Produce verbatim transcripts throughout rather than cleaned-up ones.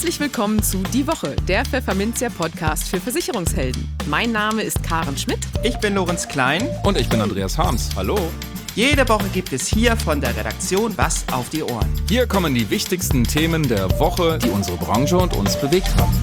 Herzlich willkommen zu Die Woche, der Pfefferminzia-Podcast für Versicherungshelden. Mein Name ist Karen Schmidt. Ich bin Lorenz Klein. Und ich bin Andreas Harms. Hallo. Jede Woche gibt es hier von der Redaktion was auf die Ohren. Hier kommen die wichtigsten Themen der Woche, die unsere Branche und uns bewegt haben.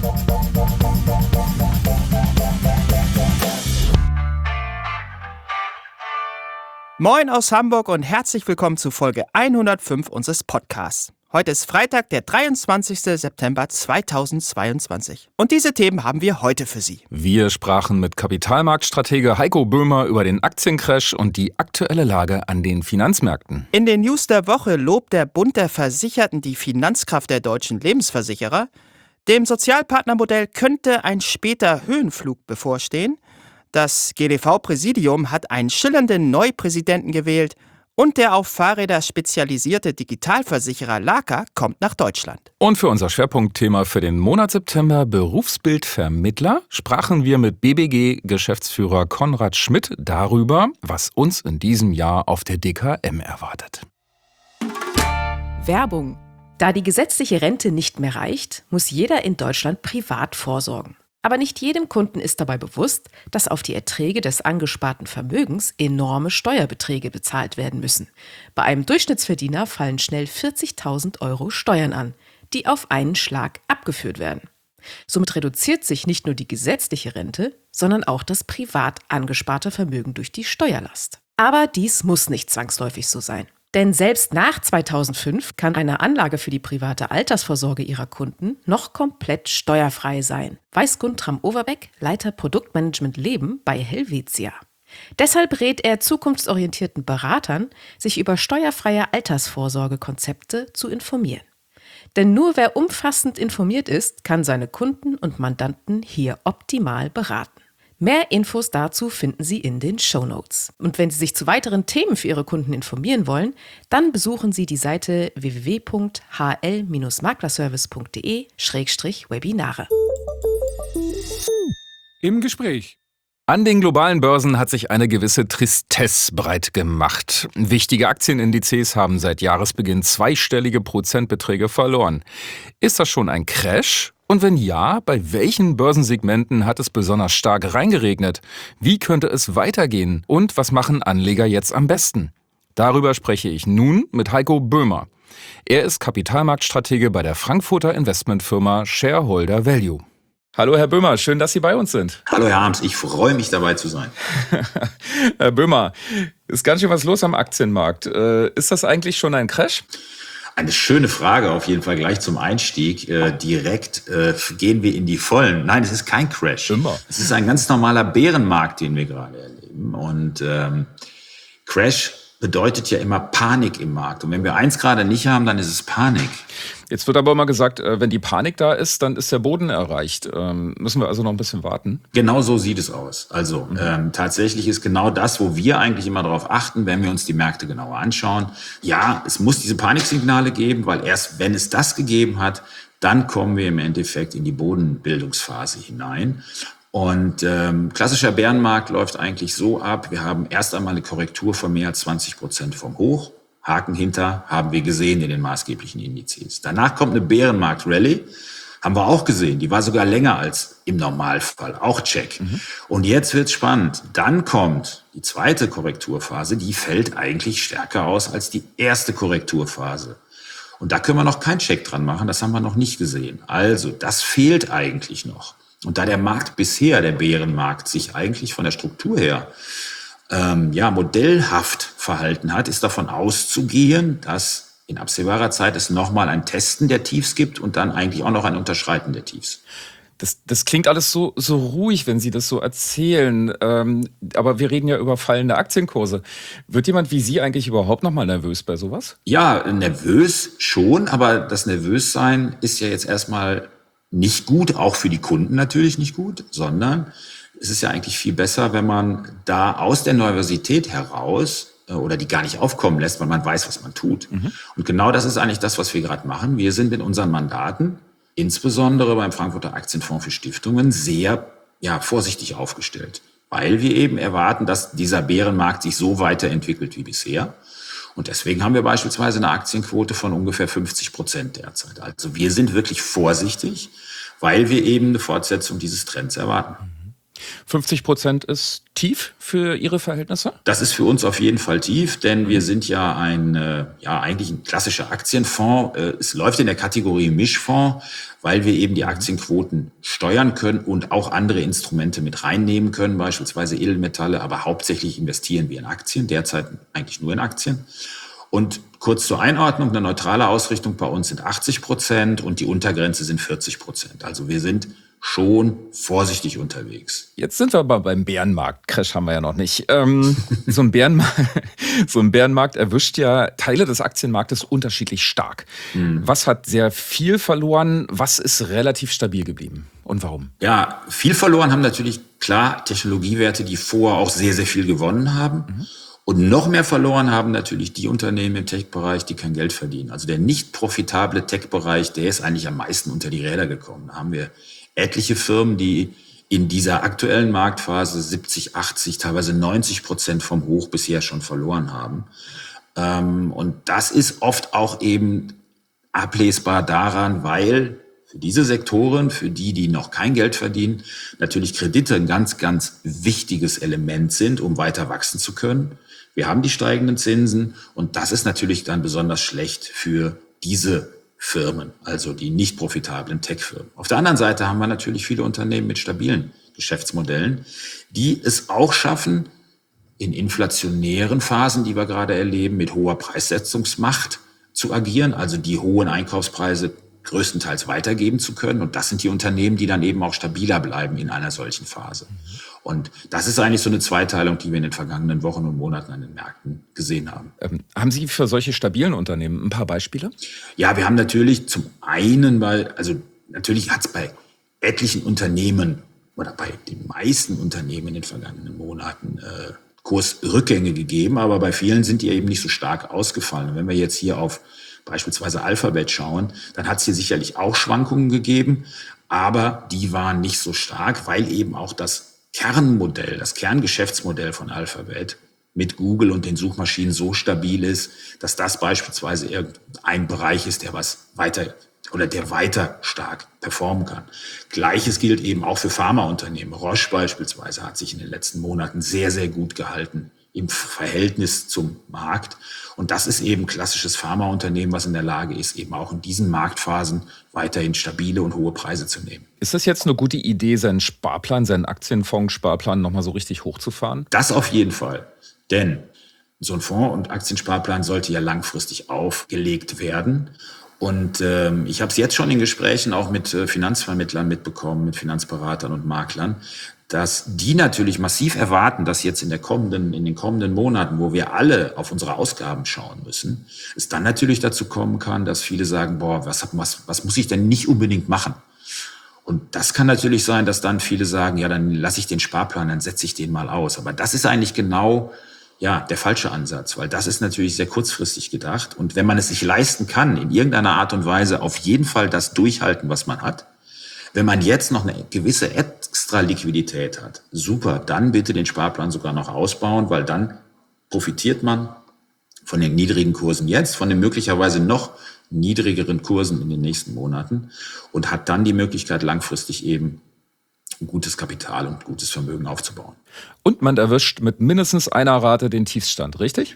Moin aus Hamburg und herzlich willkommen zu Folge hundertfünf unseres Podcasts. Heute ist Freitag, der dreiundzwanzigster September zweitausendzweiundzwanzig. Und diese Themen haben wir heute für Sie. Wir sprachen mit Kapitalmarktstratege Heiko Böhmer über den Aktiencrash und die aktuelle Lage an den Finanzmärkten. In den News der Woche lobt der Bund der Versicherten die Finanzkraft der deutschen Lebensversicherer. Dem Sozialpartnermodell könnte ein später Höhenflug bevorstehen. Das G D V-Präsidium hat einen schillernden Neupräsidenten gewählt. Und der auf Fahrräder spezialisierte Digitalversicherer Laka kommt nach Deutschland. Und für unser Schwerpunktthema für den Monat September, Berufsbildvermittler, sprachen wir mit B B G-Geschäftsführer Konrad Schmidt darüber, was uns in diesem Jahr auf der D K M erwartet. Werbung. Da die gesetzliche Rente nicht mehr reicht, muss jeder in Deutschland privat vorsorgen. Aber nicht jedem Kunden ist dabei bewusst, dass auf die Erträge des angesparten Vermögens enorme Steuerbeträge bezahlt werden müssen. Bei einem Durchschnittsverdiener fallen schnell vierzigtausend Euro Steuern an, die auf einen Schlag abgeführt werden. Somit reduziert sich nicht nur die gesetzliche Rente, sondern auch das privat angesparte Vermögen durch die Steuerlast. Aber dies muss nicht zwangsläufig so sein. Denn selbst nach zweitausendfünf kann eine Anlage für die private Altersvorsorge ihrer Kunden noch komplett steuerfrei sein, weiß Guntram Overbeck, Leiter Produktmanagement Leben bei Helvetia. Deshalb rät er zukunftsorientierten Beratern, sich über steuerfreie Altersvorsorgekonzepte zu informieren. Denn nur wer umfassend informiert ist, kann seine Kunden und Mandanten hier optimal beraten. Mehr Infos dazu finden Sie in den Shownotes. Und wenn Sie sich zu weiteren Themen für Ihre Kunden informieren wollen, dann besuchen Sie die Seite w w w punkt h l Bindestrich maklerservice punkt d e Schrägstrich Webinare. Im Gespräch. An den globalen Börsen hat sich eine gewisse Tristesse breit gemacht. Wichtige Aktienindizes haben seit Jahresbeginn zweistellige Prozentbeträge verloren. Ist das schon ein Crash? Und wenn ja, bei welchen Börsensegmenten hat es besonders stark reingeregnet? Wie könnte es weitergehen? Und was machen Anleger jetzt am besten? Darüber spreche ich nun mit Heiko Böhmer. Er ist Kapitalmarktstratege bei der Frankfurter Investmentfirma Shareholder Value. Hallo Herr Böhmer, schön, dass Sie bei uns sind. Hallo Herr Harms, ich freue mich dabei zu sein. Herr Böhmer, ist ganz schön was los am Aktienmarkt. Ist das eigentlich schon ein Crash? Eine schöne Frage, auf jeden Fall gleich zum Einstieg. Äh, direkt äh, gehen wir in die Vollen. Nein, es ist kein Crash. Immer. Es ist ein ganz normaler Bärenmarkt, den wir gerade erleben. Und ähm, Crash bedeutet ja immer Panik im Markt. Und wenn wir eins gerade nicht haben, dann ist es Panik. Jetzt wird aber immer gesagt, wenn die Panik da ist, dann ist der Boden erreicht. Ähm, müssen wir also noch ein bisschen warten? Genau so sieht es aus. Also mhm. ähm, tatsächlich ist genau das, wo wir eigentlich immer darauf achten, wenn wir uns die Märkte genauer anschauen. Ja, es muss diese Paniksignale geben, weil erst wenn es das gegeben hat, dann kommen wir im Endeffekt in die Bodenbildungsphase hinein. Und ähm, klassischer Bärenmarkt läuft eigentlich so ab, wir haben erst einmal eine Korrektur von mehr als zwanzig Prozent vom Hoch. Haken hinter, haben wir gesehen in den maßgeblichen Indizes. Danach kommt eine Bärenmarkt-Rallye, haben wir auch gesehen. Die war sogar länger als im Normalfall, auch check. Mhm. Und jetzt wird's spannend. Dann kommt die zweite Korrekturphase, die fällt eigentlich stärker aus als die erste Korrekturphase. Und da können wir noch keinen Check dran machen, das haben wir noch nicht gesehen. Also, das fehlt eigentlich noch. Und da der Markt bisher, der Bärenmarkt, sich eigentlich von der Struktur her ähm, ja modellhaft verhalten hat, ist davon auszugehen, dass in absehbarer Zeit es nochmal ein Testen der Tiefs gibt und dann eigentlich auch noch ein Unterschreiten der Tiefs. Das, das klingt alles so, so ruhig, wenn Sie das so erzählen. Ähm, aber wir reden ja über fallende Aktienkurse. Wird jemand wie Sie eigentlich überhaupt noch mal nervös bei sowas? Ja, nervös schon, aber das Nervössein ist ja jetzt erstmal nicht gut, auch für die Kunden natürlich nicht gut, sondern es ist ja eigentlich viel besser, wenn man da aus der Nervosität heraus äh, oder die gar nicht aufkommen lässt, weil man weiß, was man tut. Mhm. Und genau das ist eigentlich das, was wir gerade machen. Wir sind in unseren Mandaten, insbesondere beim Frankfurter Aktienfonds für Stiftungen, sehr ja, vorsichtig aufgestellt, weil wir eben erwarten, dass dieser Bärenmarkt sich so weiterentwickelt wie bisher. Und deswegen haben wir beispielsweise eine Aktienquote von ungefähr fünfzig Prozent derzeit. Also wir sind wirklich vorsichtig, weil wir eben eine Fortsetzung dieses Trends erwarten. fünfzig Prozent ist tief für Ihre Verhältnisse? Das ist für uns auf jeden Fall tief, denn wir sind ja ein, äh, ja eigentlich ein klassischer Aktienfonds. Äh, es läuft in der Kategorie Mischfonds, weil wir eben die Aktienquoten steuern können und auch andere Instrumente mit reinnehmen können, beispielsweise Edelmetalle, aber hauptsächlich investieren wir in Aktien, derzeit eigentlich nur in Aktien. Und kurz zur Einordnung, eine neutrale Ausrichtung bei uns sind achtzig Prozent und die Untergrenze sind vierzig Prozent. Also wir sind schon vorsichtig unterwegs. Jetzt sind wir aber beim Bärenmarkt. Crash haben wir ja noch nicht. Ähm, so, ein Bärenmarkt, so ein Bärenmarkt erwischt ja Teile des Aktienmarktes unterschiedlich stark. Mhm. Was hat sehr viel verloren? Was ist relativ stabil geblieben? Und warum? Ja, viel verloren haben natürlich klar Technologiewerte, die vorher auch sehr, sehr viel gewonnen haben. Mhm. Und noch mehr verloren haben natürlich die Unternehmen im Tech-Bereich, die kein Geld verdienen. Also der nicht profitable Tech-Bereich, der ist eigentlich am meisten unter die Räder gekommen. Da haben wir etliche Firmen, die in dieser aktuellen Marktphase siebzig, achtzig, teilweise neunzig Prozent vom Hoch bisher schon verloren haben. Und das ist oft auch eben ablesbar daran, weil für diese Sektoren, für die, die noch kein Geld verdienen, natürlich Kredite ein ganz, ganz wichtiges Element sind, um weiter wachsen zu können. Wir haben die steigenden Zinsen und das ist natürlich dann besonders schlecht für diese Firmen, also die nicht profitablen Tech-Firmen. Auf der anderen Seite haben wir natürlich viele Unternehmen mit stabilen Geschäftsmodellen, die es auch schaffen, in inflationären Phasen, die wir gerade erleben, mit hoher Preissetzungsmacht zu agieren, also die hohen Einkaufspreise größtenteils weitergeben zu können. Und das sind die Unternehmen, die dann eben auch stabiler bleiben in einer solchen Phase. Und das ist eigentlich so eine Zweiteilung, die wir in den vergangenen Wochen und Monaten an den Märkten gesehen haben. Ähm, haben Sie für solche stabilen Unternehmen ein paar Beispiele? Ja, wir haben natürlich zum einen, weil, also natürlich hat es bei etlichen Unternehmen oder bei den meisten Unternehmen in den vergangenen Monaten äh, Kursrückgänge gegeben, aber bei vielen sind die eben nicht so stark ausgefallen. Und wenn wir jetzt hier auf beispielsweise Alphabet schauen, dann hat es hier sicherlich auch Schwankungen gegeben, aber die waren nicht so stark, weil eben auch das Kernmodell, das Kerngeschäftsmodell von Alphabet mit Google und den Suchmaschinen so stabil ist, dass das beispielsweise irgendein Bereich ist, der was weiter oder der weiter stark performen kann. Gleiches gilt eben auch für Pharmaunternehmen. Roche beispielsweise hat sich in den letzten Monaten sehr, sehr gut gehalten im Verhältnis zum Markt. Und das ist eben klassisches Pharmaunternehmen, was in der Lage ist, eben auch in diesen Marktphasen weiterhin stabile und hohe Preise zu nehmen. Ist das jetzt eine gute Idee, seinen Sparplan, seinen Aktienfonds-Sparplan nochmal so richtig hochzufahren? Das auf jeden Fall. Denn so ein Fonds- und Aktiensparplan sollte ja langfristig aufgelegt werden. Und ähm, ich habe es jetzt schon in Gesprächen auch mit äh, Finanzvermittlern mitbekommen, mit Finanzberatern und Maklern, dass die natürlich massiv erwarten, dass jetzt in der kommenden, in den kommenden Monaten, wo wir alle auf unsere Ausgaben schauen müssen, es dann natürlich dazu kommen kann, dass viele sagen, boah, was, was, was muss ich denn nicht unbedingt machen? Und das kann natürlich sein, dass dann viele sagen, ja, dann lasse ich den Sparplan, dann setze ich den mal aus. Aber das ist eigentlich genau ja der falsche Ansatz, weil das ist natürlich sehr kurzfristig gedacht. Und wenn man es sich leisten kann, in irgendeiner Art und Weise auf jeden Fall das durchhalten, was man hat, wenn man jetzt noch eine gewisse extra Liquidität hat, super, dann bitte den Sparplan sogar noch ausbauen, weil dann profitiert man von den niedrigen Kursen jetzt, von den möglicherweise noch niedrigeren Kursen in den nächsten Monaten und hat dann die Möglichkeit, langfristig eben ein gutes Kapital und gutes Vermögen aufzubauen. Und man erwischt mit mindestens einer Rate den Tiefstand, richtig?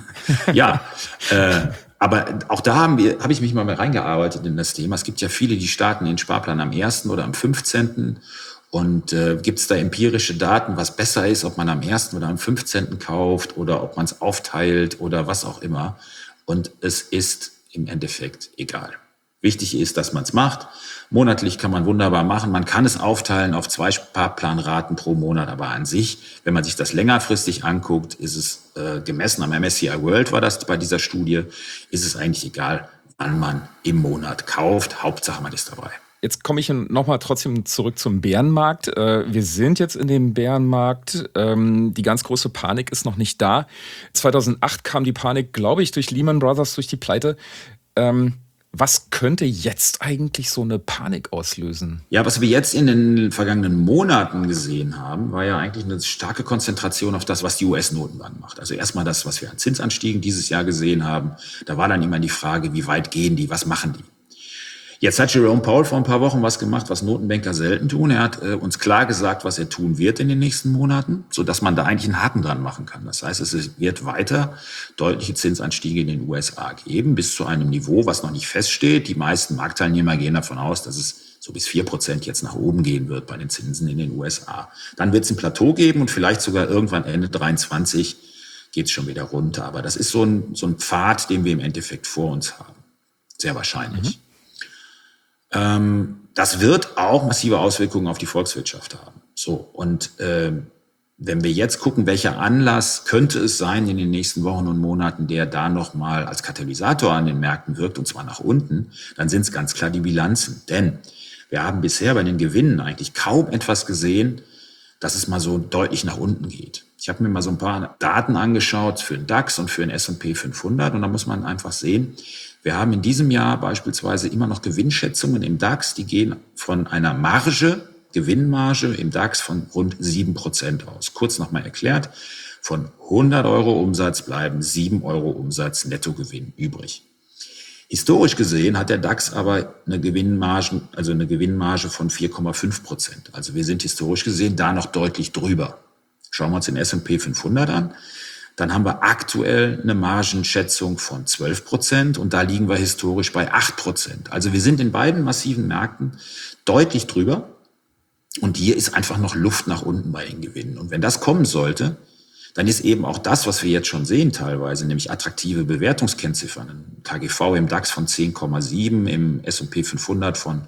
Ja, äh, aber auch da haben wir, habe ich mich mal reingearbeitet in das Thema. Es gibt ja viele, die starten den Sparplan am ersten oder am fünfzehnten Und äh, gibt es da empirische Daten, was besser ist, ob man am ersten oder am fünfzehnten kauft oder ob man es aufteilt oder was auch immer. Und es ist im Endeffekt egal. Wichtig ist, dass man es macht. Monatlich kann man wunderbar machen. Man kann es aufteilen auf zwei Sparplanraten pro Monat. Aber an sich, wenn man sich das längerfristig anguckt, ist es äh, gemessen am M S C I World, war das bei dieser Studie, ist es eigentlich egal, wann man im Monat kauft. Hauptsache, man ist dabei. Jetzt komme ich nochmal trotzdem zurück zum Bärenmarkt. Wir sind jetzt in dem Bärenmarkt. Die ganz große Panik ist noch nicht da. zweitausendacht kam die Panik, glaube ich, durch Lehman Brothers, durch die Pleite. Was könnte jetzt eigentlich so eine Panik auslösen? Ja, was wir jetzt in den vergangenen Monaten gesehen haben, war ja eigentlich eine starke Konzentration auf das, was die U S-Notenbank macht. Also erstmal das, was wir an Zinsanstiegen dieses Jahr gesehen haben. Da war dann immer die Frage, wie weit gehen die, was machen die? Jetzt hat Jerome Powell vor ein paar Wochen was gemacht, was Notenbanker selten tun. Er hat äh, uns klar gesagt, was er tun wird in den nächsten Monaten, sodass man da eigentlich einen Haken dran machen kann. Das heißt, es wird weiter deutliche Zinsanstiege in den U S A geben, bis zu einem Niveau, was noch nicht feststeht. Die meisten Marktteilnehmer gehen davon aus, dass es so bis vier Prozent jetzt nach oben gehen wird bei den Zinsen in den U S A. Dann wird es ein Plateau geben und vielleicht sogar irgendwann Ende dreiundzwanzig geht es schon wieder runter. Aber das ist so ein, so ein Pfad, den wir im Endeffekt vor uns haben. Sehr wahrscheinlich. Mhm. Das wird auch massive Auswirkungen auf die Volkswirtschaft haben. So, und äh, wenn wir jetzt gucken, welcher Anlass könnte es sein in den nächsten Wochen und Monaten, der da nochmal als Katalysator an den Märkten wirkt, und zwar nach unten, dann sind es ganz klar die Bilanzen. Denn wir haben bisher bei den Gewinnen eigentlich kaum etwas gesehen, dass es mal so deutlich nach unten geht. Ich habe mir mal so ein paar Daten angeschaut für den DAX und für den S und P fünfhundert und da muss man einfach sehen, wir haben in diesem Jahr beispielsweise immer noch Gewinnschätzungen im DAX, die gehen von einer Marge, Gewinnmarge im DAX von rund sieben Prozent aus. Kurz nochmal erklärt, von hundert Euro Umsatz bleiben sieben Euro Umsatz Nettogewinn übrig. Historisch gesehen hat der DAX aber eine Gewinnmarge, also eine Gewinnmarge von vier Komma fünf Prozent. Also wir sind historisch gesehen da noch deutlich drüber. Schauen wir uns den S und P fünfhundert an. Dann haben wir aktuell eine Margenschätzung von zwölf Prozent und da liegen wir historisch bei acht Prozent. Also wir sind in beiden massiven Märkten deutlich drüber und hier ist einfach noch Luft nach unten bei den Gewinnen. Und wenn das kommen sollte, dann ist eben auch das, was wir jetzt schon sehen teilweise, nämlich attraktive Bewertungskennziffern. Ein K G V im DAX von zehn Komma sieben, im S und P fünfhundert von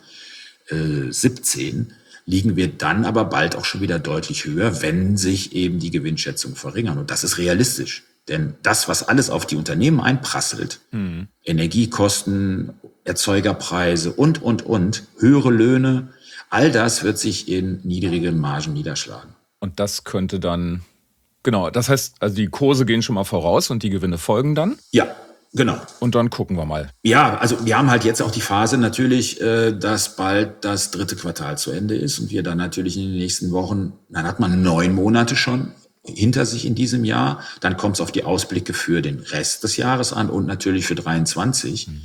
äh, siebzehn, liegen wir dann aber bald auch schon wieder deutlich höher, wenn sich eben die Gewinnschätzungen verringern. Und das ist realistisch. Denn das, was alles auf die Unternehmen einprasselt, mhm. Energiekosten, Erzeugerpreise und, und, und, höhere Löhne, all das wird sich in niedrigen Margen niederschlagen. Und das könnte dann, genau, das heißt, also die Kurse gehen schon mal voraus und die Gewinne folgen dann? Ja. Genau. Und dann gucken wir mal. Ja, also wir haben halt jetzt auch die Phase natürlich, äh, dass bald das dritte Quartal zu Ende ist und wir dann natürlich in den nächsten Wochen, dann hat man neun Monate schon hinter sich in diesem Jahr. Dann kommt es auf die Ausblicke für den Rest des Jahres an und natürlich für dreiundzwanzig. Mhm.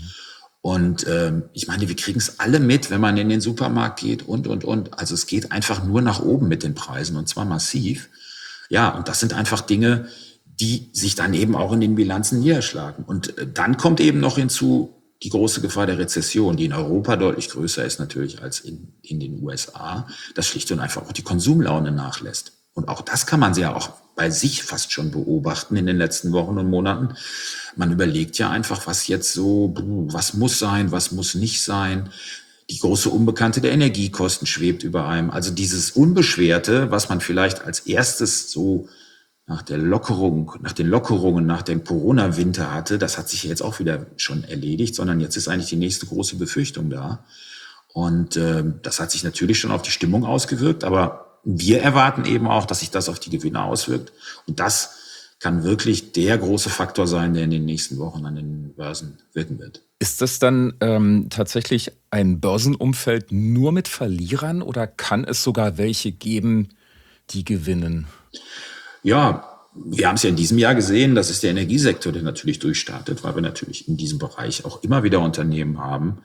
Und ähm, ich meine, wir kriegen es alle mit, wenn man in den Supermarkt geht und, und, und. Also es geht einfach nur nach oben mit den Preisen und zwar massiv. Ja, und das sind einfach Dinge, die sich dann eben auch in den Bilanzen niederschlagen. Und dann kommt eben noch hinzu die große Gefahr der Rezession, die in Europa deutlich größer ist natürlich als in, in den U S A, dass schlicht und einfach auch die Konsumlaune nachlässt. Und auch das kann man ja auch bei sich fast schon beobachten in den letzten Wochen und Monaten. Man überlegt ja einfach, was jetzt so, was muss sein, was muss nicht sein. Die große Unbekannte der Energiekosten schwebt über einem. Also dieses Unbeschwerte, was man vielleicht als erstes so nach der Lockerung, nach den Lockerungen, nach dem Corona-Winter hatte, das hat sich jetzt auch wieder schon erledigt, sondern jetzt ist eigentlich die nächste große Befürchtung da. Und äh, das hat sich natürlich schon auf die Stimmung ausgewirkt, aber wir erwarten eben auch, dass sich das auf die Gewinne auswirkt. Und das kann wirklich der große Faktor sein, der in den nächsten Wochen an den Börsen wirken wird. Ist das dann ähm, tatsächlich ein Börsenumfeld nur mit Verlierern oder kann es sogar welche geben, die gewinnen? Ja, wir haben es ja in diesem Jahr gesehen, das ist der Energiesektor, der natürlich durchstartet, weil wir natürlich in diesem Bereich auch immer wieder Unternehmen haben,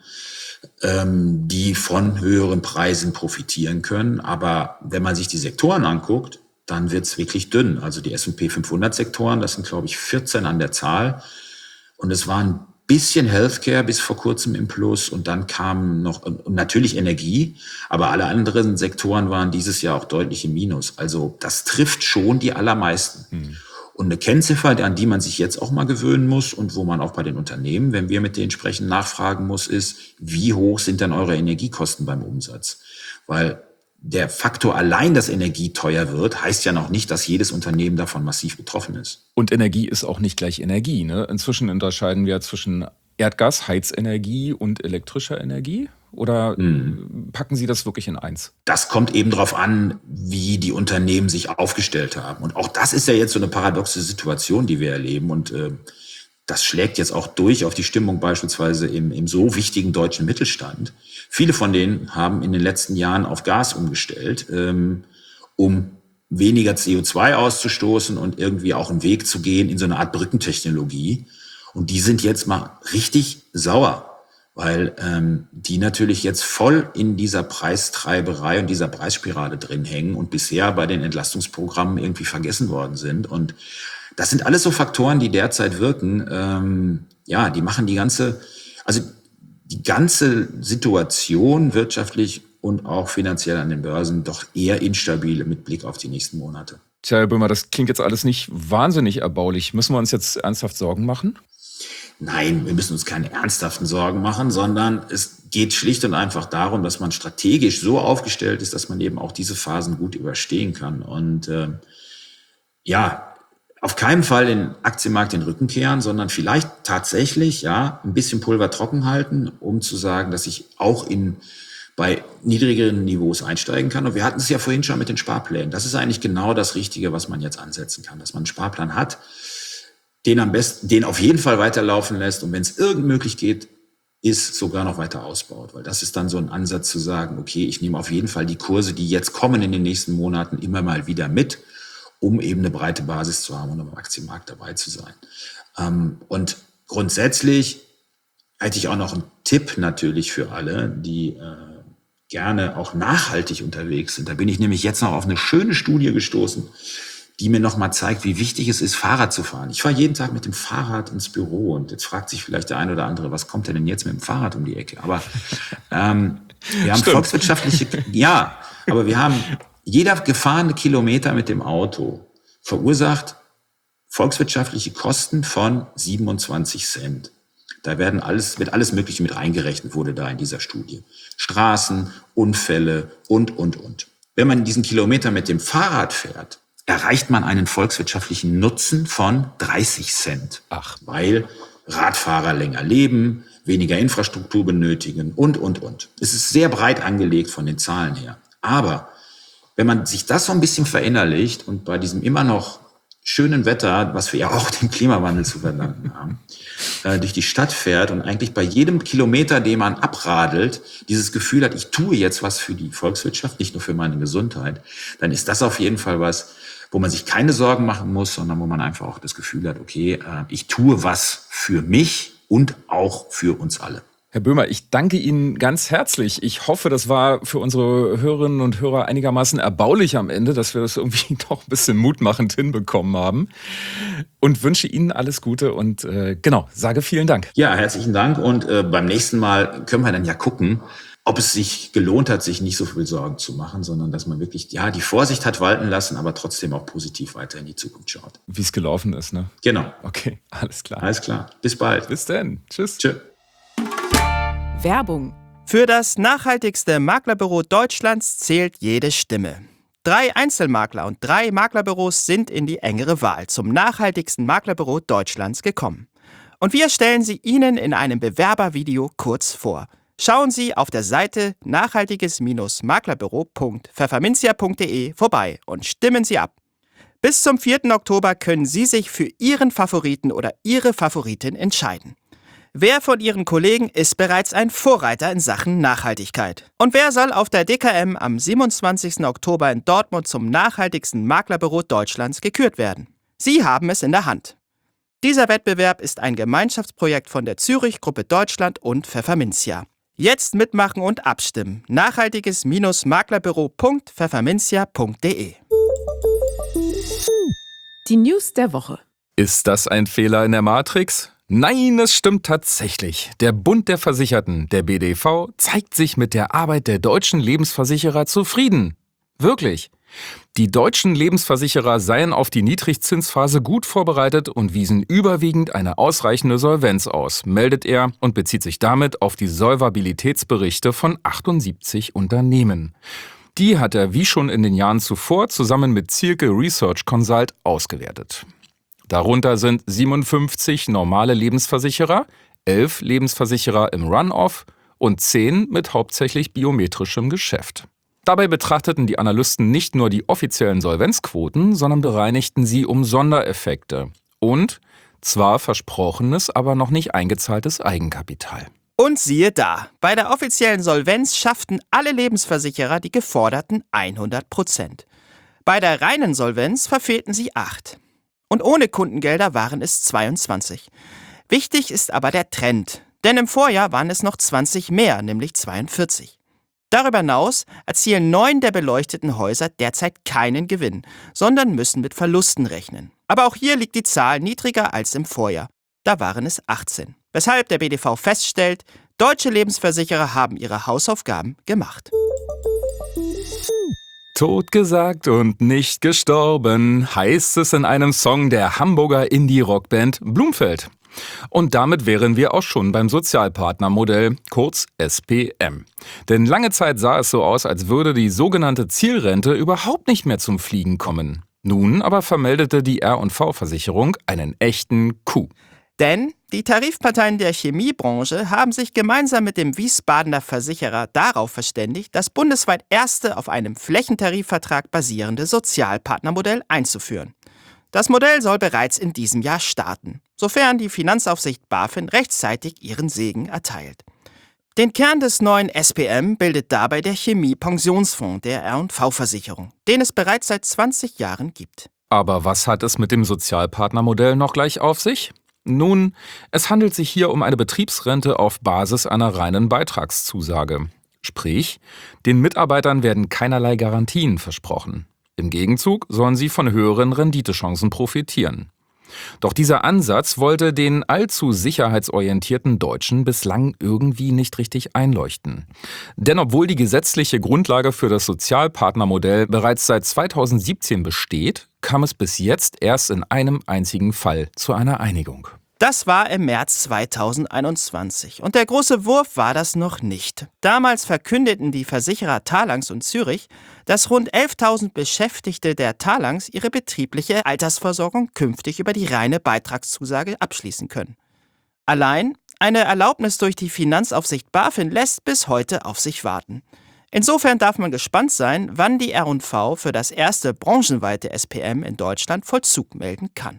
ähm, die von höheren Preisen profitieren können. Aber wenn man sich die Sektoren anguckt, dann wird es wirklich dünn. Also die S und P fünfhundert Sektoren, das sind glaube ich vierzehn an der Zahl. Und es waren bisschen Healthcare bis vor kurzem im Plus und dann kam noch und natürlich Energie, aber alle anderen Sektoren waren dieses Jahr auch deutlich im Minus. Also das trifft schon die allermeisten. Hm. Und eine Kennziffer, an die man sich jetzt auch mal gewöhnen muss und wo man auch bei den Unternehmen, wenn wir mit denen sprechen, nachfragen muss, ist, wie hoch sind denn eure Energiekosten beim Umsatz? Weil der Faktor allein, dass Energie teuer wird, heißt ja noch nicht, dass jedes Unternehmen davon massiv betroffen ist. Und Energie ist auch nicht gleich Energie, ne? Inzwischen unterscheiden wir zwischen Erdgas, Heizenergie und elektrischer Energie. Oder hm. packen Sie das wirklich in eins? Das kommt eben darauf an, wie die Unternehmen sich aufgestellt haben. Und auch das ist ja jetzt so eine paradoxe Situation, die wir erleben. Und äh, das schlägt jetzt auch durch auf die Stimmung beispielsweise im, im so wichtigen deutschen Mittelstand. Viele von denen haben in den letzten Jahren auf Gas umgestellt, ähm, um weniger C O zwei auszustoßen und irgendwie auch einen Weg zu gehen in so eine Art Brückentechnologie. Und die sind jetzt mal richtig sauer, weil ähm, die natürlich jetzt voll in dieser Preistreiberei und dieser Preisspirale drin hängen und bisher bei den Entlastungsprogrammen irgendwie vergessen worden sind. Und das sind alles so Faktoren, die derzeit wirken. Ähm, ja, die machen die ganze, also die ganze Situation wirtschaftlich und auch finanziell an den Börsen doch eher instabil mit Blick auf die nächsten Monate. Tja, Herr Böhmer, das klingt jetzt alles nicht wahnsinnig erbaulich. Müssen wir uns jetzt ernsthaft Sorgen machen? Nein, wir müssen uns keine ernsthaften Sorgen machen, sondern es geht schlicht und einfach darum, dass man strategisch so aufgestellt ist, dass man eben auch diese Phasen gut überstehen kann. Und äh, ja, auf keinen Fall den Aktienmarkt den Rücken kehren, sondern vielleicht tatsächlich ja ein bisschen Pulver trocken halten, um zu sagen, dass ich auch in bei niedrigeren Niveaus einsteigen kann. Und wir hatten es ja vorhin schon mit den Sparplänen. Das ist eigentlich genau das Richtige, was man jetzt ansetzen kann, dass man einen Sparplan hat, den am besten, den auf jeden Fall weiterlaufen lässt und wenn es irgend möglich geht, ist sogar noch weiter ausbaut. Weil das ist dann so ein Ansatz zu sagen, okay, ich nehme auf jeden Fall die Kurse, die jetzt kommen in den nächsten Monaten, immer mal wieder mit, um eben eine breite Basis zu haben und am Aktienmarkt dabei zu sein. Ähm, und grundsätzlich hätte ich auch noch einen Tipp natürlich für alle, die äh, gerne auch nachhaltig unterwegs sind. Da bin ich nämlich jetzt noch auf eine schöne Studie gestoßen, die mir nochmal zeigt, wie wichtig es ist, Fahrrad zu fahren. Ich fahre jeden Tag mit dem Fahrrad ins Büro und jetzt fragt sich vielleicht der eine oder andere, was kommt denn jetzt mit dem Fahrrad um die Ecke? Aber ähm, wir haben Stimmt. volkswirtschaftliche, ja, aber wir haben jeder gefahrene Kilometer mit dem Auto verursacht volkswirtschaftliche Kosten von siebenundzwanzig Cent. Da werden alles, wird alles Mögliche mit reingerechnet, wurde da in dieser Studie. Straßen, Unfälle und, und, und. Wenn man diesen Kilometer mit dem Fahrrad fährt, erreicht man einen volkswirtschaftlichen Nutzen von dreißig Cent. Ach. Weil Radfahrer länger leben, weniger Infrastruktur benötigen und, und, und. Es ist sehr breit angelegt von den Zahlen her. Aber wenn man sich das so ein bisschen verinnerlicht und bei diesem immer noch schönen Wetter, was wir ja auch dem Klimawandel zu verdanken haben, äh, durch die Stadt fährt und eigentlich bei jedem Kilometer, den man abradelt, dieses Gefühl hat, ich tue jetzt was für die Volkswirtschaft, nicht nur für meine Gesundheit, dann ist das auf jeden Fall was, wo man sich keine Sorgen machen muss, sondern wo man einfach auch das Gefühl hat, okay, äh, ich tue was für mich und auch für uns alle. Herr Böhmer, ich danke Ihnen ganz herzlich. Ich hoffe, das war für unsere Hörerinnen und Hörer einigermaßen erbaulich am Ende, dass wir das irgendwie doch ein bisschen mutmachend hinbekommen haben. Und wünsche Ihnen alles Gute und äh, genau, sage vielen Dank. Ja, herzlichen Dank und äh, beim nächsten Mal können wir dann ja gucken, ob es sich gelohnt hat, sich nicht so viel Sorgen zu machen, sondern dass man wirklich ja die Vorsicht hat walten lassen, aber trotzdem auch positiv weiter in die Zukunft schaut. Wie es gelaufen ist, ne? Genau. Okay, alles klar. Alles klar. Bis bald. Bis dann. Tschüss. Tschö. Werbung. Für das nachhaltigste Maklerbüro Deutschlands zählt jede Stimme. Drei Einzelmakler und drei Maklerbüros sind in die engere Wahl zum nachhaltigsten Maklerbüro Deutschlands gekommen. Und wir stellen sie Ihnen in einem Bewerbervideo kurz vor. Schauen Sie auf der Seite nachhaltiges-maklerbüro punkt pfefferminzia punkt de vorbei und stimmen Sie ab. Bis zum vierten Oktober können Sie sich für Ihren Favoriten oder Ihre Favoritin entscheiden. Wer von Ihren Kollegen ist bereits ein Vorreiter in Sachen Nachhaltigkeit? Und wer soll auf der D K M am siebenundzwanzigsten Oktober in Dortmund zum nachhaltigsten Maklerbüro Deutschlands gekürt werden? Sie haben es in der Hand. Dieser Wettbewerb ist ein Gemeinschaftsprojekt von der Zürich Gruppe Deutschland und Pfefferminzia. Jetzt mitmachen und abstimmen. nachhaltiges-maklerbüro punkt pfefferminzia punkt de. Die News der Woche. Ist das ein Fehler in der Matrix? Nein, es stimmt tatsächlich. Der Bund der Versicherten, der B D V, zeigt sich mit der Arbeit der deutschen Lebensversicherer zufrieden. Wirklich. Die deutschen Lebensversicherer seien auf die Niedrigzinsphase gut vorbereitet und wiesen überwiegend eine ausreichende Solvenz aus, meldet er und bezieht sich damit auf die Solvabilitätsberichte von achtundsiebzig Unternehmen. Die hat er wie schon in den Jahren zuvor zusammen mit Zielke Research Consult ausgewertet. Darunter sind siebenundfünfzig normale Lebensversicherer, elf Lebensversicherer im Run-Off und zehn mit hauptsächlich biometrischem Geschäft. Dabei betrachteten die Analysten nicht nur die offiziellen Solvenzquoten, sondern bereinigten sie um Sondereffekte. Und Zwar versprochenes, aber noch nicht eingezahltes Eigenkapital. Und siehe da, bei der offiziellen Solvenz schafften alle Lebensversicherer die geforderten hundert Prozent. Bei der reinen Solvenz verfehlten sie acht. Und ohne Kundengelder waren es zweiundzwanzig. Wichtig ist aber der Trend, denn im Vorjahr waren es noch zwanzig mehr, nämlich zweiundvierzig. Darüber hinaus erzielen neun der beleuchteten Häuser derzeit keinen Gewinn, sondern müssen mit Verlusten rechnen. Aber auch hier liegt die Zahl niedriger als im Vorjahr. Da waren es achtzehn. Weshalb der B D V feststellt, deutsche Lebensversicherer haben ihre Hausaufgaben gemacht. Totgesagt und nicht gestorben, heißt es in einem Song der Hamburger Indie-Rockband Blumfeld. Und damit wären wir auch schon beim Sozialpartnermodell, kurz S P M. Denn lange Zeit sah es so aus, als würde die sogenannte Zielrente überhaupt nicht mehr zum Fliegen kommen. Nun aber vermeldete die R und V-Versicherung einen echten Coup. Denn die Tarifparteien der Chemiebranche haben sich gemeinsam mit dem Wiesbadener Versicherer darauf verständigt, das bundesweit erste auf einem Flächentarifvertrag basierende Sozialpartnermodell einzuführen. Das Modell soll bereits in diesem Jahr starten, sofern die Finanzaufsicht BaFin rechtzeitig ihren Segen erteilt. Den Kern des neuen S P M bildet dabei der Chemie-Pensionsfonds der R und V-Versicherung, den es bereits seit zwanzig Jahren gibt. Aber was hat es mit dem Sozialpartnermodell noch gleich auf sich? Nun, es handelt sich hier um eine Betriebsrente auf Basis einer reinen Beitragszusage. Sprich, den Mitarbeitern werden keinerlei Garantien versprochen. Im Gegenzug sollen sie von höheren Renditechancen profitieren. Doch dieser Ansatz wollte den allzu sicherheitsorientierten Deutschen bislang irgendwie nicht richtig einleuchten. Denn obwohl die gesetzliche Grundlage für das Sozialpartnermodell bereits seit zweitausendsiebzehn besteht, kam es bis jetzt erst in einem einzigen Fall zu einer Einigung. Das war im März zweitausendeinundzwanzig und der große Wurf war das noch nicht. Damals verkündeten die Versicherer Talanx und Zürich, dass rund elftausend Beschäftigte der Talanx ihre betriebliche Altersversorgung künftig über die reine Beitragszusage abschließen können. Allein eine Erlaubnis durch die Finanzaufsicht BaFin lässt bis heute auf sich warten. Insofern darf man gespannt sein, wann die R und V für das erste branchenweite S P M in Deutschland Vollzug melden kann.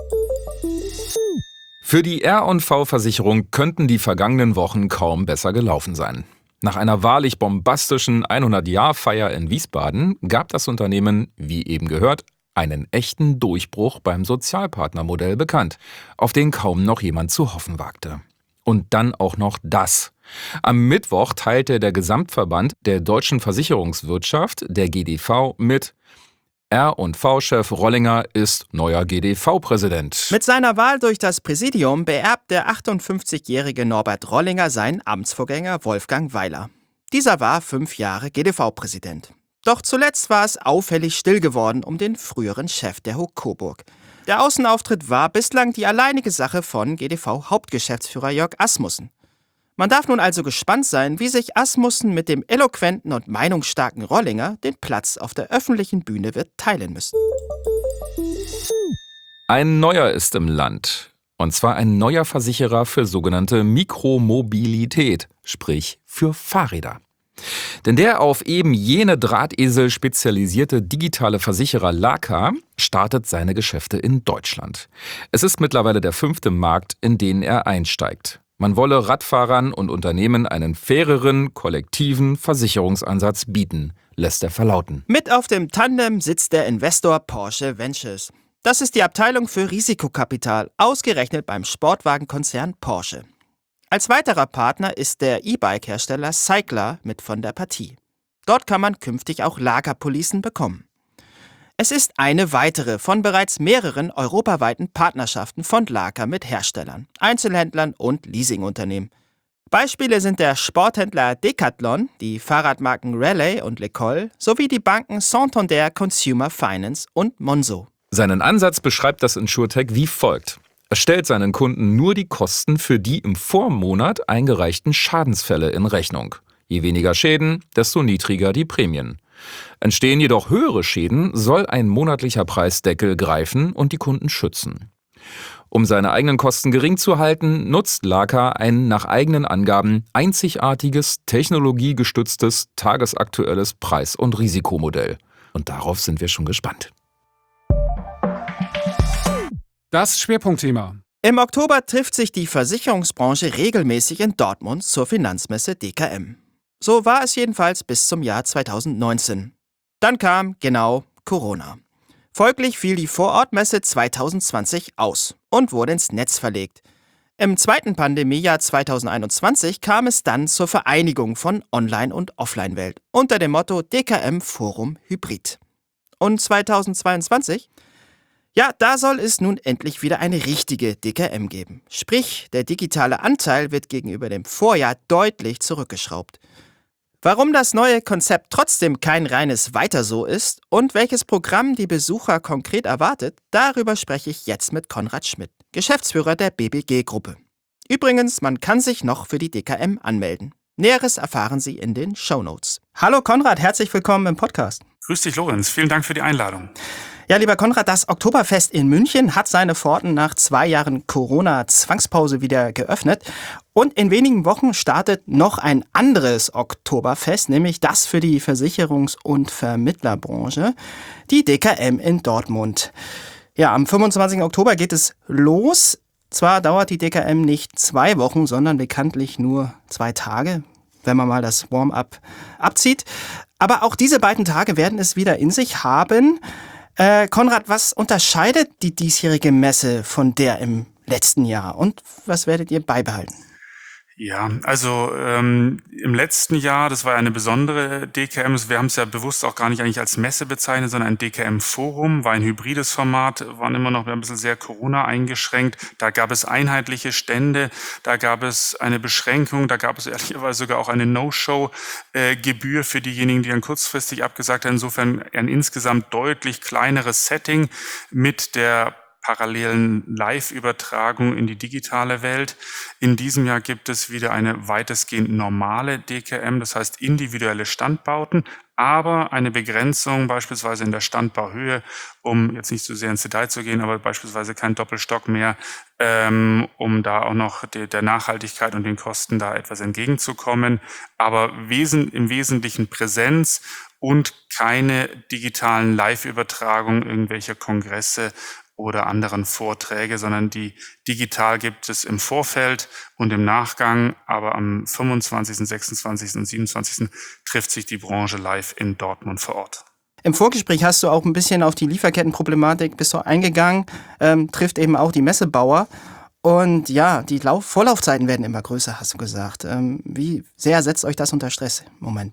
Für die R und V-Versicherung könnten die vergangenen Wochen kaum besser gelaufen sein. Nach einer wahrlich bombastischen hundert-Jahr-Feier in Wiesbaden gab das Unternehmen, wie eben gehört, einen echten Durchbruch beim Sozialpartnermodell bekannt, auf den kaum noch jemand zu hoffen wagte. Und dann auch noch das. Am Mittwoch teilte der Gesamtverband der deutschen Versicherungswirtschaft, der G D V, mit: R und V-Chef Rollinger ist neuer G D V-Präsident. Mit seiner Wahl durch das Präsidium beerbt der achtundfünfzigjährige Norbert Rollinger seinen Amtsvorgänger Wolfgang Weiler. Dieser war fünf Jahre G D V-Präsident. Doch zuletzt war es auffällig still geworden um den früheren Chef der Hook Coburg. Der Außenauftritt war bislang die alleinige Sache von G D V-Hauptgeschäftsführer Jörg Asmussen. Man darf nun also gespannt sein, wie sich Asmussen mit dem eloquenten und meinungsstarken Rollinger den Platz auf der öffentlichen Bühne wird teilen müssen. Ein neuer ist im Land. Und zwar ein neuer Versicherer für sogenannte Mikromobilität, sprich für Fahrräder. Denn der auf eben jene Drahtesel spezialisierte digitale Versicherer Laka startet seine Geschäfte in Deutschland. Es ist mittlerweile der fünfte Markt, in den er einsteigt. Man wolle Radfahrern und Unternehmen einen faireren, kollektiven Versicherungsansatz bieten, lässt er verlauten. Mit auf dem Tandem sitzt der Investor Porsche Ventures. Das ist die Abteilung für Risikokapital, ausgerechnet beim Sportwagenkonzern Porsche. Als weiterer Partner ist der E-Bike-Hersteller Cycler mit von der Partie. Dort kann man künftig auch Lagerpolicen bekommen. Es ist eine weitere von bereits mehreren europaweiten Partnerschaften von Laka mit Herstellern, Einzelhändlern und Leasingunternehmen. Beispiele sind der Sporthändler Decathlon, die Fahrradmarken Raleigh und L'Ecole sowie die Banken Santander Consumer Finance und Monzo. Seinen Ansatz beschreibt das Insurtech wie folgt. Er stellt seinen Kunden nur die Kosten für die im Vormonat eingereichten Schadensfälle in Rechnung. Je weniger Schäden, desto niedriger die Prämien. Entstehen jedoch höhere Schäden, soll ein monatlicher Preisdeckel greifen und die Kunden schützen. Um seine eigenen Kosten gering zu halten, nutzt Laka ein nach eigenen Angaben einzigartiges, technologiegestütztes, tagesaktuelles Preis- und Risikomodell. Und darauf sind wir schon gespannt. Das Schwerpunktthema. Im Oktober trifft sich die Versicherungsbranche regelmäßig in Dortmund zur Finanzmesse D K M. So war es jedenfalls bis zum Jahr zweitausendneunzehn. Dann kam, genau, Corona. Folglich fiel die Vorortmesse zweitausendzwanzig aus und wurde ins Netz verlegt. Im zweiten Pandemiejahr zweitausendeinundzwanzig kam es dann zur Vereinigung von Online- und Offline-Welt unter dem Motto D K M Forum Hybrid. Und zweitausendzweiundzwanzig? Ja, da soll es nun endlich wieder eine richtige D K M geben. Sprich, der digitale Anteil wird gegenüber dem Vorjahr deutlich zurückgeschraubt. Warum das neue Konzept trotzdem kein reines Weiter so ist und welches Programm die Besucher konkret erwartet, darüber spreche ich jetzt mit Konrad Schmidt, Geschäftsführer der B B G-Gruppe. Übrigens, man kann sich noch für die D K M anmelden. Näheres erfahren Sie in den Shownotes. Hallo Konrad, herzlich willkommen im Podcast. Grüß dich, Lorenz. Vielen Dank für die Einladung. Ja, lieber Konrad, das Oktoberfest in München hat seine Pforten nach zwei Jahren Corona-Zwangspause wieder geöffnet. Und in wenigen Wochen startet noch ein anderes Oktoberfest, nämlich das für die Versicherungs- und Vermittlerbranche, die D K M in Dortmund. Ja, am fünfundzwanzigsten Oktober geht es los. Zwar dauert die D K M nicht zwei Wochen, sondern bekanntlich nur zwei Tage, wenn man mal das Warm-up abzieht. Aber auch diese beiden Tage werden es wieder in sich haben. Äh, Konrad, was unterscheidet die diesjährige Messe von der im letzten Jahr und was werdet ihr beibehalten? Ja, also ähm, im letzten Jahr, das war eine besondere D K M, wir haben es ja bewusst auch gar nicht eigentlich als Messe bezeichnet, sondern ein D K M-Forum, war ein hybrides Format, waren immer noch ein bisschen sehr Corona eingeschränkt. Da gab es einheitliche Stände, da gab es eine Beschränkung, da gab es ehrlicherweise sogar auch eine No-Show-Gebühr für diejenigen, die dann kurzfristig abgesagt haben. Insofern ein insgesamt deutlich kleineres Setting mit der parallelen Live-Übertragung in die digitale Welt. In diesem Jahr gibt es wieder eine weitestgehend normale D K M, das heißt individuelle Standbauten, aber eine Begrenzung beispielsweise in der Standbauhöhe, um jetzt nicht so sehr ins Detail zu gehen, aber beispielsweise kein Doppelstock mehr, ähm, um da auch noch de, der Nachhaltigkeit und den Kosten da etwas entgegenzukommen. Aber wesen, im Wesentlichen Präsenz und keine digitalen Live-Übertragungen irgendwelcher Kongresse oder anderen Vorträge, sondern die digital gibt es im Vorfeld und im Nachgang, aber am fünfundzwanzigsten, sechsundzwanzigsten und siebenundzwanzigsten trifft sich die Branche live in Dortmund vor Ort. Im Vorgespräch hast du auch ein bisschen auf die Lieferkettenproblematik bist du eingegangen, ähm, trifft eben auch die Messebauer. Und ja, die Lauf- Vorlaufzeiten werden immer größer, hast du gesagt. Ähm, wie sehr setzt euch das unter Stress im Moment?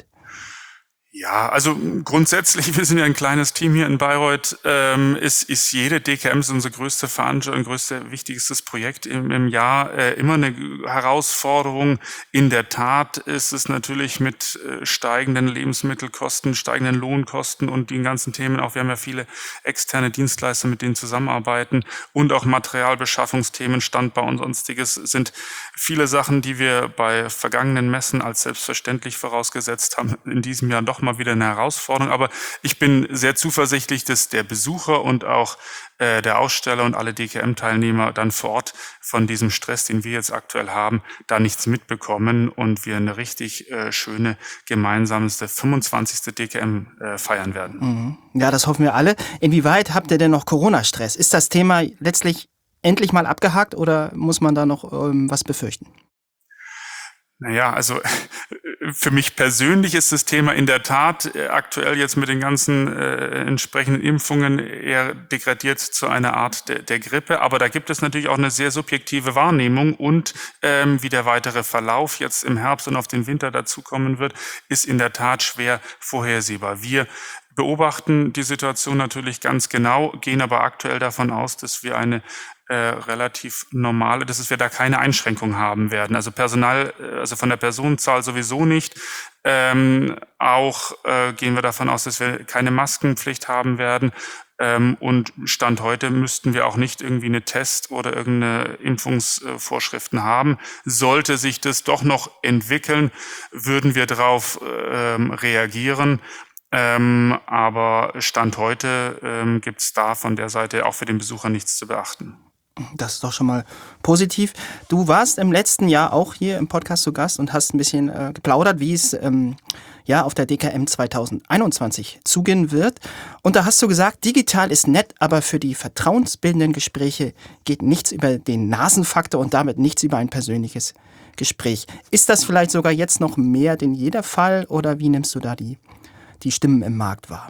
Ja, also grundsätzlich, wir sind ja ein kleines Team hier in Bayreuth, ähm, ist, ist jede D K M, ist unsere größte Veranstaltung, größte, wichtigstes Projekt im, im Jahr, äh, immer eine Herausforderung. In der Tat ist es natürlich mit äh, steigenden Lebensmittelkosten, steigenden Lohnkosten und den ganzen Themen, auch wir haben ja viele externe Dienstleister, mit denen zusammenarbeiten und auch Materialbeschaffungsthemen, Standbau und sonstiges, sind viele Sachen, die wir bei vergangenen Messen als selbstverständlich vorausgesetzt haben, in diesem Jahr doch mal wieder eine Herausforderung, aber ich bin sehr zuversichtlich, dass der Besucher und auch äh, der Aussteller und alle D K M-Teilnehmer dann vor Ort von diesem Stress, den wir jetzt aktuell haben, da nichts mitbekommen und wir eine richtig äh, schöne gemeinsamste fünfundzwanzigste D K M äh, feiern werden. Mhm. Ja, das hoffen wir alle. Inwieweit habt ihr denn noch Corona-Stress? Ist das Thema letztlich endlich mal abgehakt oder muss man da noch ähm, was befürchten? Naja, also für mich persönlich ist das Thema in der Tat aktuell jetzt mit den ganzen äh, entsprechenden Impfungen eher degradiert zu einer Art de, der Grippe. Aber da gibt es natürlich auch eine sehr subjektive Wahrnehmung und ähm, wie der weitere Verlauf jetzt im Herbst und auf den Winter dazukommen wird, ist in der Tat schwer vorhersehbar. Wir beobachten die Situation natürlich ganz genau, gehen aber aktuell davon aus, dass wir eine äh, relativ normale, dass wir da keine Einschränkung haben werden. Also Personal, also von der Personenzahl sowieso nicht. Ähm, auch äh, gehen wir davon aus, dass wir keine Maskenpflicht haben werden. Ähm, und Stand heute müssten wir auch nicht irgendwie eine Test- oder irgendeine Impfungsvorschriften haben. Sollte sich das doch noch entwickeln, würden wir darauf ähm, reagieren. Ähm, aber Stand heute ähm, gibt es da von der Seite auch für den Besucher nichts zu beachten. Das ist doch schon mal positiv. Du warst im letzten Jahr auch hier im Podcast zu Gast und hast ein bisschen äh, geplaudert, wie es ähm, ja auf der D K M zweitausendeinundzwanzig zugehen wird. Und da hast du gesagt, digital ist nett, aber für die vertrauensbildenden Gespräche geht nichts über den Nasenfaktor und damit nichts über ein persönliches Gespräch. Ist das vielleicht sogar jetzt noch mehr denn je der Fall oder wie nimmst du da die, die Stimmen im Markt wahr?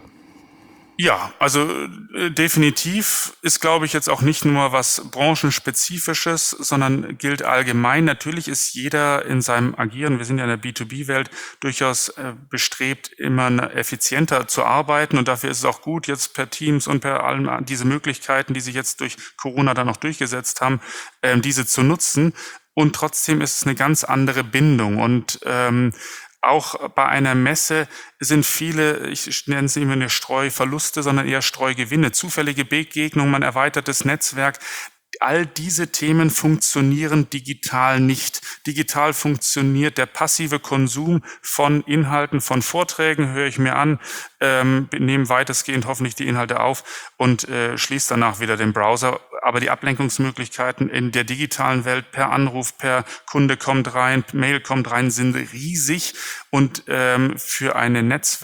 Ja, also äh, definitiv ist, glaube ich, jetzt auch nicht nur was Branchenspezifisches, sondern gilt allgemein. Natürlich ist jeder in seinem Agieren, wir sind ja in der B zwei B-Welt, durchaus äh, bestrebt, immer effizienter zu arbeiten. Und dafür ist es auch gut, jetzt per Teams und per allen diese Möglichkeiten, die sich jetzt durch Corona dann noch durchgesetzt haben, äh, diese zu nutzen. Und trotzdem ist es eine ganz andere Bindung. Und ähm, auch bei einer Messe sind viele, ich nenne es nicht mehr eine Streuverluste, sondern eher Streugewinne, zufällige Begegnungen, man erweitert das Netzwerk. All diese Themen funktionieren digital nicht. Digital funktioniert der passive Konsum von Inhalten, von Vorträgen, höre ich mir an, ähm, nehme weitestgehend hoffentlich die Inhalte auf und äh, schließe danach wieder den Browser. Aber die Ablenkungsmöglichkeiten in der digitalen Welt per Anruf, per Kunde kommt rein, Mail kommt rein, sind riesig. Und ähm, für eine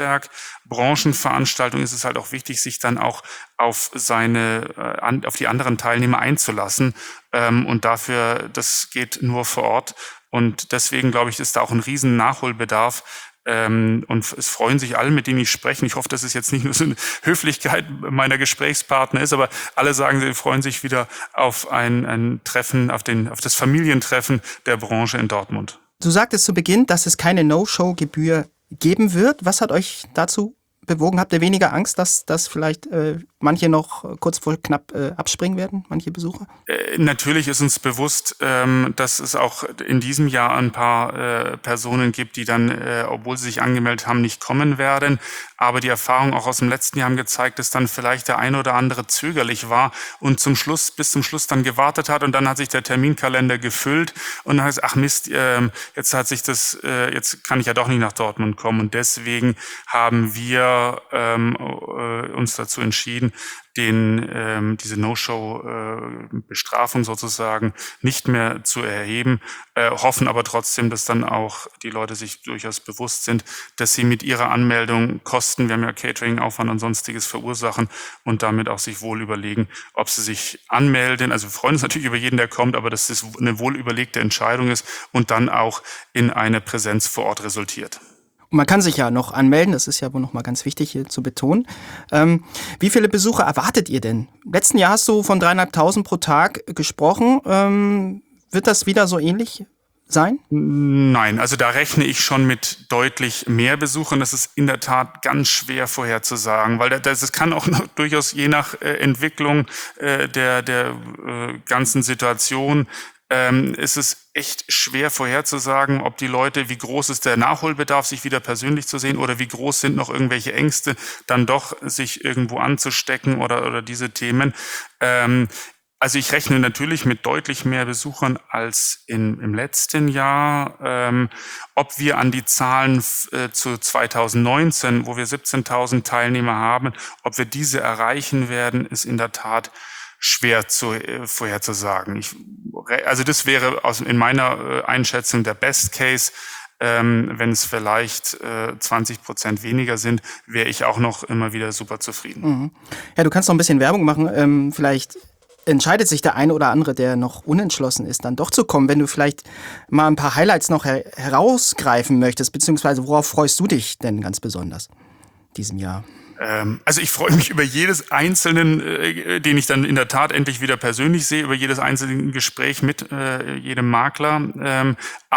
Netzwerk-Branchenveranstaltung ist es halt auch wichtig, sich dann auch auf seine, äh, an, auf die anderen Teilnehmer einzulassen. Ähm, und dafür, das geht nur vor Ort. Und deswegen, glaube ich, ist da auch ein riesen Nachholbedarf. Ähm, und es freuen sich alle, mit denen ich spreche. Ich hoffe, dass es jetzt nicht nur so eine Höflichkeit meiner Gesprächspartner ist, aber alle sagen, sie freuen sich wieder auf ein, ein Treffen, auf, den, auf das Familientreffen der Branche in Dortmund. Du sagtest zu Beginn, dass es keine No-Show-Gebühr geben wird. Was hat euch dazu bewogen? Habt ihr weniger Angst, dass, dass vielleicht äh, manche noch kurz vor knapp äh, abspringen werden, manche Besucher? Äh, natürlich ist uns bewusst, ähm, dass es auch in diesem Jahr ein paar äh, Personen gibt, die dann, äh, obwohl sie sich angemeldet haben, nicht kommen werden. Aber die Erfahrungen auch aus dem letzten Jahr haben gezeigt, dass dann vielleicht der eine oder andere zögerlich war und zum Schluss, bis zum Schluss dann gewartet hat und dann hat sich der Terminkalender gefüllt und dann heißt, ach Mist, äh, jetzt hat sich das, äh, jetzt kann ich ja doch nicht nach Dortmund kommen und deswegen haben wir ähm, äh, uns dazu entschieden, den ähm, diese No-Show-Bestrafung äh, sozusagen nicht mehr zu erheben, äh, hoffen aber trotzdem, dass dann auch die Leute sich durchaus bewusst sind, dass sie mit ihrer Anmeldung Kosten, wir haben ja Catering-Aufwand und sonstiges verursachen und damit auch sich wohl überlegen, ob sie sich anmelden. Also wir freuen uns natürlich über jeden, der kommt, aber dass das eine wohl überlegte Entscheidung ist und dann auch in eine Präsenz vor Ort resultiert. Man kann sich ja noch anmelden, das ist ja wohl noch mal ganz wichtig hier zu betonen. Ähm, wie viele Besucher erwartet ihr denn? Im letzten Jahr hast du von dreieinhalbtausend pro Tag gesprochen. Ähm, wird das wieder so ähnlich sein? Nein, also da rechne ich schon mit deutlich mehr Besuchern. Das ist in der Tat ganz schwer vorherzusagen, weil das, das kann auch noch durchaus je nach äh, Entwicklung äh, der, der äh, ganzen Situation Ähm, ist es echt schwer vorherzusagen, ob die Leute, wie groß ist der Nachholbedarf, sich wieder persönlich zu sehen oder wie groß sind noch irgendwelche Ängste, dann doch sich irgendwo anzustecken oder, oder diese Themen. Ähm, also ich rechne natürlich mit deutlich mehr Besuchern als in, im letzten Jahr. Ähm, ob wir an die Zahlen äh, zu zweitausendneunzehn, wo wir siebzehntausend Teilnehmer haben, ob wir diese erreichen werden, ist in der Tat schwer zu, äh, vorherzusagen. Ich, also das wäre aus, in meiner äh, Einschätzung der Best Case. Ähm, wenn es vielleicht äh, zwanzig Prozent weniger sind, wäre ich auch noch immer wieder super zufrieden. Mhm. Ja, du kannst noch ein bisschen Werbung machen. Ähm, vielleicht entscheidet sich der eine oder andere, der noch unentschlossen ist, dann doch zu kommen. Wenn du vielleicht mal ein paar Highlights noch her- herausgreifen möchtest, beziehungsweise worauf freust du dich denn ganz besonders diesem Jahr? Also ich freue mich über jedes einzelnen, äh, den ich dann in der Tat endlich wieder persönlich sehe, über jedes einzelne Gespräch mit äh, jedem Makler. Ähm,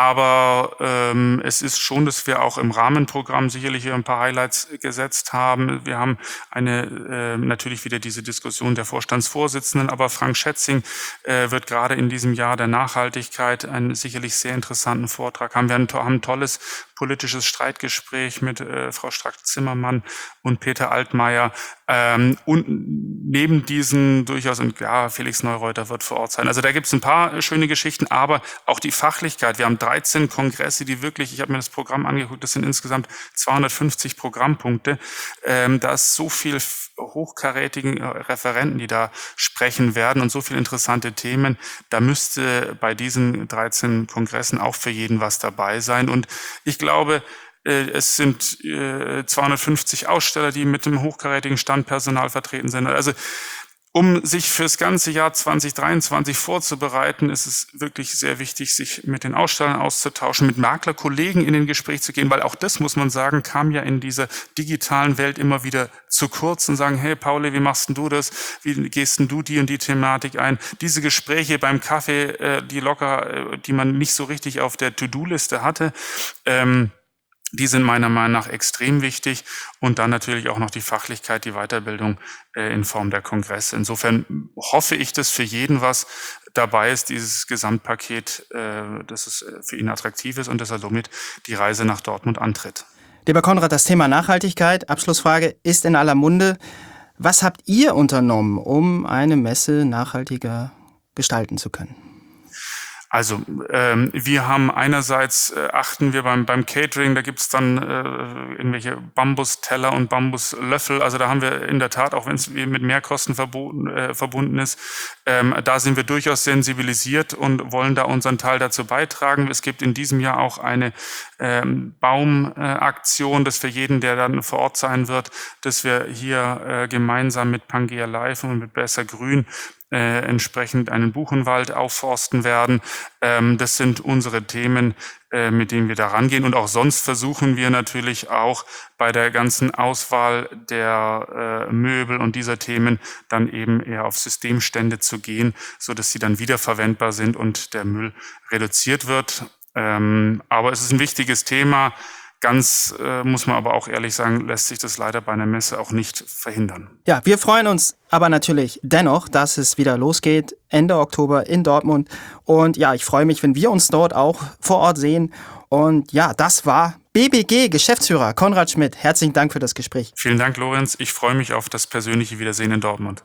aber ähm, es ist schon, dass wir auch im Rahmenprogramm sicherlich hier ein paar Highlights gesetzt haben. Wir haben eine äh, natürlich wieder diese Diskussion der Vorstandsvorsitzenden, aber Frank Schätzing äh, wird gerade in diesem Jahr der Nachhaltigkeit einen sicherlich sehr interessanten Vortrag haben. Wir haben ein tolles politisches Streitgespräch mit äh, Frau Strack-Zimmermann und Peter Altmaier. Ähm, und neben diesen durchaus, und ja, Felix Neureuter wird vor Ort sein. Also da gibt es ein paar schöne Geschichten, aber auch die Fachlichkeit. Wir haben dreizehn Kongresse, die wirklich, ich habe mir das Programm angeguckt, das sind insgesamt zweihundertfünfzig Programmpunkte. Ähm, da ist so viel hochkarätigen Referenten, die da sprechen werden und so viele interessante Themen. Da müsste bei diesen dreizehn Kongressen auch für jeden was dabei sein. Und ich glaube, Äh, es sind äh, zweihundertfünfzig Aussteller, die mit dem hochkarätigen Standpersonal vertreten sind. Also um sich fürs ganze Jahr zwanzig dreiundzwanzig vorzubereiten, ist es wirklich sehr wichtig, sich mit den Ausstellern auszutauschen, mit Maklerkollegen in den Gespräch zu gehen, weil auch das, muss man sagen, kam ja in dieser digitalen Welt immer wieder zu kurz und sagen, hey Pauli, wie machst denn du das? Wie gehst denn du die und die Thematik ein? Diese Gespräche beim Kaffee, äh, die locker, äh, die man nicht so richtig auf der To-Do-Liste hatte, ähm, die sind meiner Meinung nach extrem wichtig und dann natürlich auch noch die Fachlichkeit, die Weiterbildung äh, in Form der Kongresse. Insofern hoffe ich, dass für jeden was dabei ist, dieses Gesamtpaket, äh, dass es für ihn attraktiv ist und dass er somit die Reise nach Dortmund antritt. Lieber Konrad, das Thema Nachhaltigkeit, Abschlussfrage, ist in aller Munde. Was habt ihr unternommen, um eine Messe nachhaltiger gestalten zu können? Also ähm, wir haben einerseits, äh, achten wir beim beim Catering, da gibt's dann äh, irgendwelche Bambusteller und Bambuslöffel. Also da haben wir in der Tat, auch wenn es mit Mehrkosten verboten, äh, verbunden ist, ähm, da sind wir durchaus sensibilisiert und wollen da unseren Teil dazu beitragen. Es gibt in diesem Jahr auch eine ähm, Baumaktion, äh, dass für jeden, der dann vor Ort sein wird, dass wir hier äh, gemeinsam mit Pangea Live und mit Besser Grün Äh, entsprechend einen Buchenwald aufforsten werden. Ähm, das sind unsere Themen, äh, mit denen wir da rangehen. Und auch sonst versuchen wir natürlich auch bei der ganzen Auswahl der äh, Möbel und dieser Themen dann eben eher auf Systemstände zu gehen, so dass sie dann wiederverwendbar sind und der Müll reduziert wird. Ähm, aber es ist ein wichtiges Thema. Ganz, äh, muss man aber auch ehrlich sagen, lässt sich das leider bei einer Messe auch nicht verhindern. Ja, wir freuen uns aber natürlich dennoch, dass es wieder losgeht, Ende Oktober in Dortmund. Und ja, ich freue mich, wenn wir uns dort auch vor Ort sehen. Und ja, das war B B G-Geschäftsführer Konrad Schmidt. Herzlichen Dank für das Gespräch. Vielen Dank, Lorenz. Ich freue mich auf das persönliche Wiedersehen in Dortmund.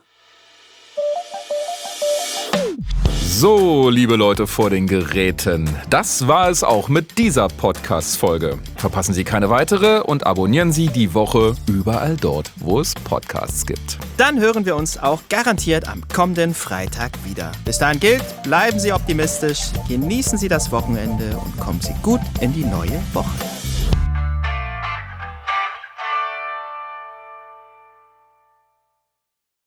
So, liebe Leute vor den Geräten, das war es auch mit dieser Podcast-Folge. Verpassen Sie keine weitere und abonnieren Sie die Woche überall dort, wo es Podcasts gibt. Dann hören wir uns auch garantiert am kommenden Freitag wieder. Bis dahin gilt, bleiben Sie optimistisch, genießen Sie das Wochenende und kommen Sie gut in die neue Woche.